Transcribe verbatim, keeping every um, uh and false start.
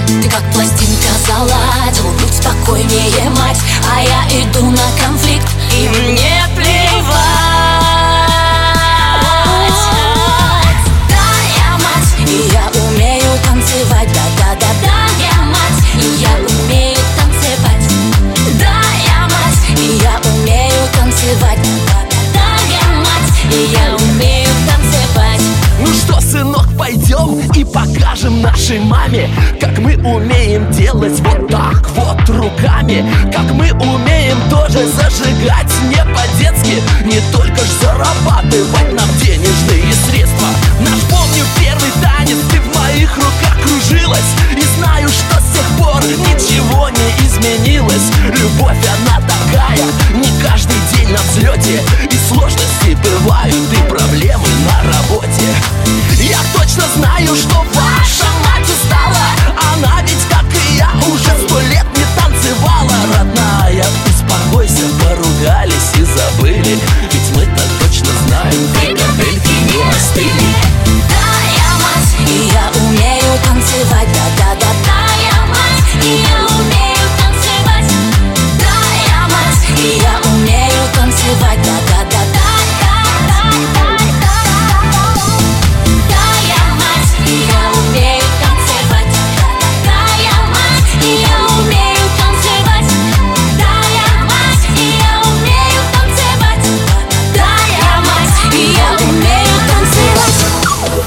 Ты как пластинка заладил, будь спокойнее, мать. А я иду на конфликт, и мне плевать. Да, я мать, и я умею танцевать. Да-да-да-да, я мать, и я умею танцевать. Да, я мать, и я умею танцевать. Да-да-да, я мать, и я умею танцевать. Ну что, сынок, пойдем и покажем нашей маме, как мы умеем делать вот так вот руками, как мы умеем тоже зажигать не по-детски, не только ж зарабатывать нам денежные средства. Наш, помню, первый танец, ты в моих руках кружилась, и знаю, что с тех пор ничего не изменилось. Любовь, она такая, не каждый день на взлете, и сложности бывают, и проблемы на работе. Я точно знаю, что